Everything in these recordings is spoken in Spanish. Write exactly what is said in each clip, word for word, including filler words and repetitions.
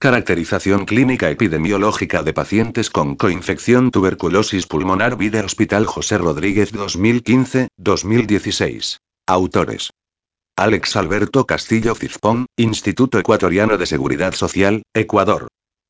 Caracterización clínica epidemiológica de pacientes con coinfección tuberculosis pulmonar V I D E Hospital José Rodríguez dos mil quince a dos mil dieciséis. Autores. Alex Alberto Castillo Cizpón, Instituto Ecuatoriano de Seguridad Social, Ecuador.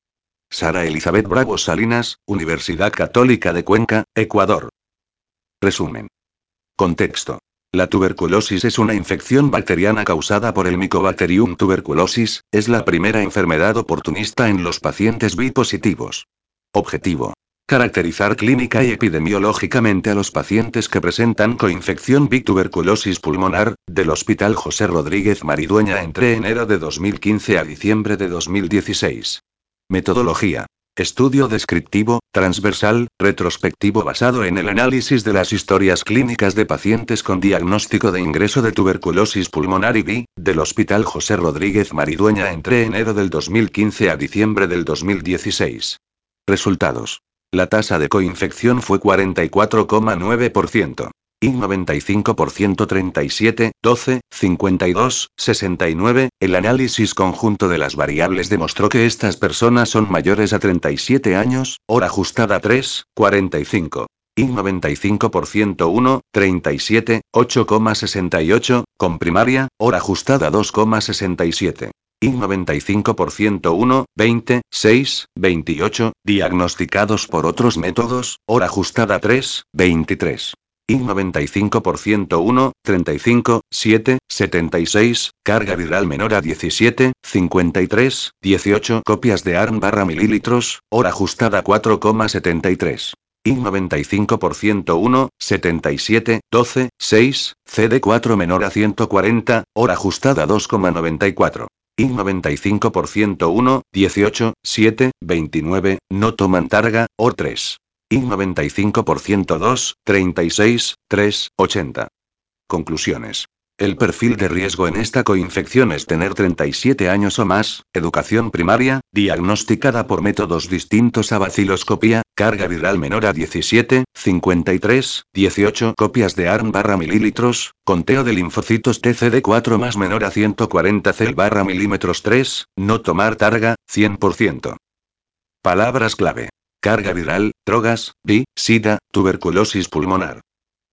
Sara Elizabeth Bravo Salinas, Universidad Católica de Cuenca, Ecuador. Resumen. Contexto. La tuberculosis es una infección bacteriana causada por el Mycobacterium tuberculosis, es la primera enfermedad oportunista en los pacientes V I D positivos. Objetivo. Caracterizar clínica y epidemiológicamente a los pacientes que presentan coinfección V I D tuberculosis pulmonar, del Hospital José Rodríguez Maridueña entre enero de dos mil quince a diciembre de dos mil dieciséis. Metodología. Estudio descriptivo, transversal, retrospectivo basado en el análisis de las historias clínicas de pacientes con diagnóstico de ingreso de tuberculosis pulmonar y V I D, del Hospital José Rodríguez Maridueña entre enero del dos mil quince a diciembre del dos mil dieciséis. Resultados. La tasa de coinfección fue cuarenta y cuatro coma nueve por ciento. I noventa y cinco por ciento treinta y siete, doce, cincuenta y dos, sesenta y nueve, el análisis conjunto de las variables demostró que estas personas son mayores a treinta y siete años, hora ajustada tres, cuarenta y cinco. I noventa y cinco por ciento uno, treinta y siete, ocho coma sesenta y ocho, con primaria, hora ajustada dos coma sesenta y siete. I noventa y cinco por ciento uno, veinte, seis, veintiocho, diagnosticados por otros métodos, hora ajustada tres, veintitrés. I noventa y cinco por ciento uno, treinta y cinco, siete, setenta y seis, carga viral menor a diecisiete, cincuenta y tres, dieciocho copias de A R N barra mililitros, hora ajustada cuatro coma setenta y tres. I noventa y cinco por ciento uno, setenta y siete, doce, seis, C D cuatro menor a ciento cuarenta, hora ajustada dos coma noventa y cuatro. I noventa y cinco por ciento uno, dieciocho, siete, veintinueve, no toman targa, O tres. I noventa y cinco por ciento dos, treinta y seis, tres, ochenta. Conclusiones. El perfil de riesgo en esta coinfección es tener treinta y siete años o más, educación primaria, diagnosticada por métodos distintos a baciloscopía, carga viral menor a diecisiete, cincuenta y tres, dieciocho copias de A R N barra mililitros, conteo de linfocitos T C D cuatro más menor a ciento cuarenta C L barra milímetros tres, no tomar targa, cien por ciento. Palabras clave. Carga viral, drogas, V I D, SIDA, tuberculosis pulmonar.